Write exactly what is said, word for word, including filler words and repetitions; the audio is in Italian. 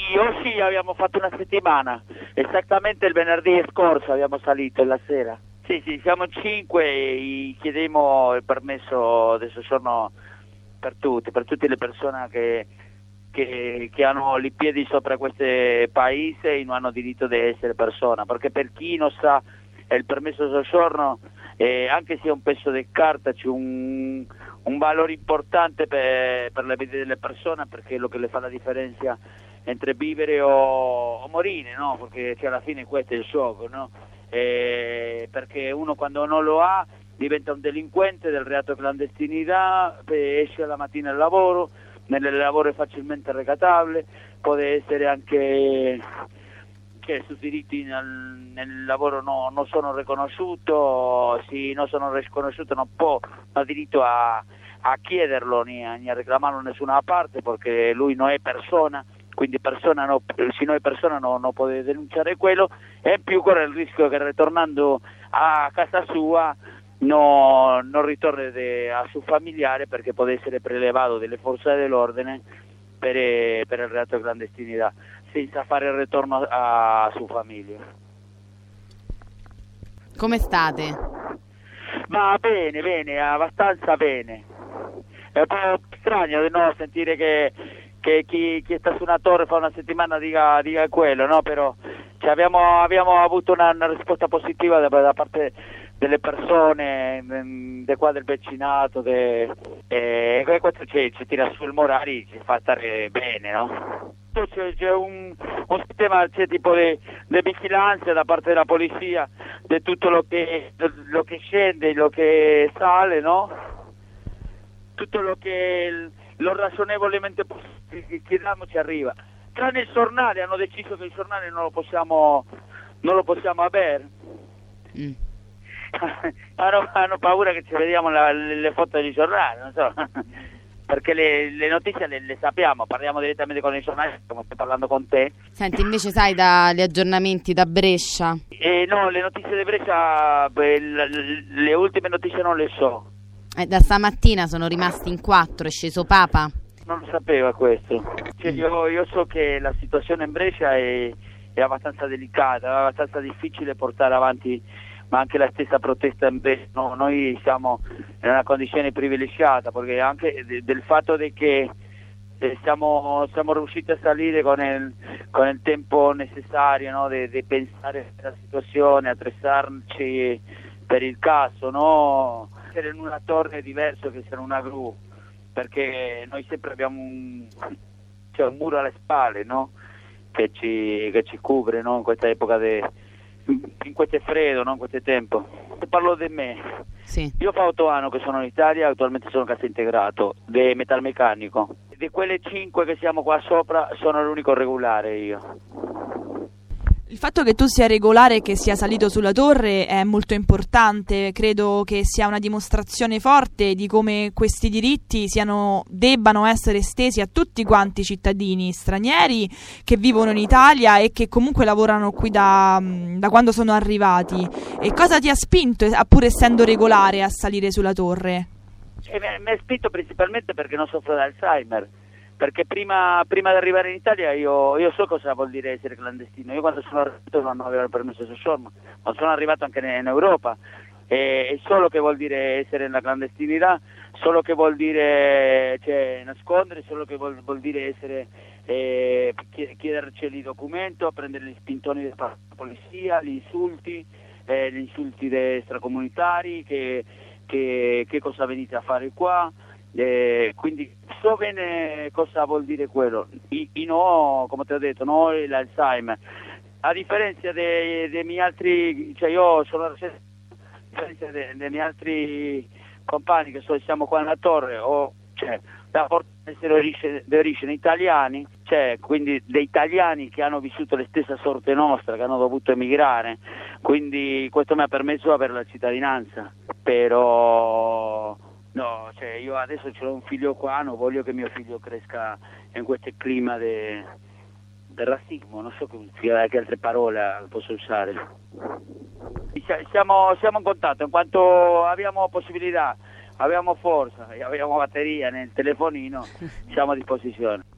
io sì, abbiamo fatto una settimana, esattamente il venerdì scorso abbiamo salito la sera. Sì, sì, siamo in cinque e chiediamo il permesso del soggiorno per tutti, per tutte le persone che, che, che hanno i piedi sopra questo paese e non hanno diritto di essere persona, perché per chi non sa il permesso di soggiorno, eh, anche se è un pezzo di carta, c'è un, un valore importante per, per la vita delle persone, perché è lo che le fa la differenza entre vivere o, o morire, no? Perché cioè, alla fine questo è il gioco, no? Eh, perché uno quando non lo ha diventa un delinquente del reato clandestinità, esce la mattina al lavoro, nel lavoro è facilmente recatabile, può essere anche che i suoi diritti nel, nel lavoro no, non sono riconosciuti, se non sono riconosciuti non può, non ha diritto a, a chiederlo né a, né a reclamarlo da nessuna parte, perché lui non è persona, quindi persona no, se non è persona non no può denunciare quello, e in più corre il rischio che ritornando a casa sua no, non ritorni de, a suo familiare, perché può essere prelevato dalle forze dell'ordine per, per il reato di clandestinità, senza fare il ritorno a, a sua famiglia. Come state? Ma bene, bene, abbastanza bene. È un po' strano no, sentire che, che chi, chi sta su una torre fa una settimana dica, dica quello, no? Però cioè, abbiamo, abbiamo avuto una, una risposta positiva da, da parte delle persone, de qua del vicinato, de, eh, questo ci, ci tira su il morale, ci fa stare bene, no? C'è, c'è un, un sistema, c'è tipo di vigilanza da parte della polizia di tutto lo che, lo che scende, lo che sale, no? Tutto lo che lo ragionevolmente che chiediamo ci arriva. Tranne il giornale, hanno deciso che il giornale non lo possiamo, non lo possiamo avere. Mm. hanno, hanno paura che ci vediamo la, le, le foto dei giornali, non so. Perché le, le notizie le, le sappiamo, parliamo direttamente con i giornali, come stai parlando con te. Senti, invece sai dagli aggiornamenti da Brescia? Eh, no, le notizie di Brescia, beh, le, le ultime notizie non le so. Eh, da stamattina sono rimasti in quattro, è sceso Papa? Non lo sapeva questo. Cioè, mm. io, io so che la situazione in Brescia è, è abbastanza delicata, è abbastanza difficile portare avanti, ma anche la stessa protesta in Brescia, no, noi siamo in una condizione privilegiata, perché anche de, del fatto di che eh, siamo, siamo riusciti a salire con il, con il tempo necessario, no, di pensare alla situazione, attrezzarci per il caso, no? Essere in una torre è diverso che essere in una gru, perché noi sempre abbiamo un, cioè un muro alle spalle, no? Che ci, che ci copre, no? In questa epoca de, in questo freddo, no? In questo tempo. Parlo di me. Sì. Io fa otto anni che sono in Italia, attualmente sono cassa integrato di metalmeccanico. Di quelle cinque che siamo qua sopra sono l'unico regolare io. Il fatto che tu sia regolare e che sia salito sulla torre è molto importante, credo che sia una dimostrazione forte di come questi diritti siano, debbano essere estesi a tutti quanti i cittadini stranieri che vivono in Italia e che comunque lavorano qui da, da quando sono arrivati. E cosa ti ha spinto, pur essendo regolare, a salire sulla torre? Eh, mi ha spinto principalmente perché non soffro di Alzheimer. Perché prima, prima di arrivare in Italia io, io so cosa vuol dire essere clandestino. Io quando sono arrivato non avevo il permesso di soggiorno, ma sono arrivato anche in Europa, e, e solo che vuol dire essere nella clandestinità, solo che vuol dire cioè, nascondere, solo che vuol, vuol dire essere eh, chiederci il documento, prendere gli spintoni della polizia, gli insulti, eh, gli insulti extracomunitari, che, che, che cosa venite a fare qua. Eh, quindi so bene cosa vuol dire quello. I, i no, come ti ho detto, no l'Alzheimer. A differenza dei, dei miei altri, cioè io sono a differenza dei, dei miei altri compagni che so, siamo qua nella torre, o cioè da essere origine, di origine italiani, cioè quindi dei italiani che hanno vissuto la stessa sorte nostra, che hanno dovuto emigrare, quindi questo mi ha permesso di avere la cittadinanza, però no, cioè io adesso ho un figlio qua, non voglio che mio figlio cresca in questo clima del de razzismo, non so che, che altre parole posso usare. Siamo, siamo in contatto, in quanto abbiamo possibilità, abbiamo forza e abbiamo batteria nel telefonino, siamo a disposizione.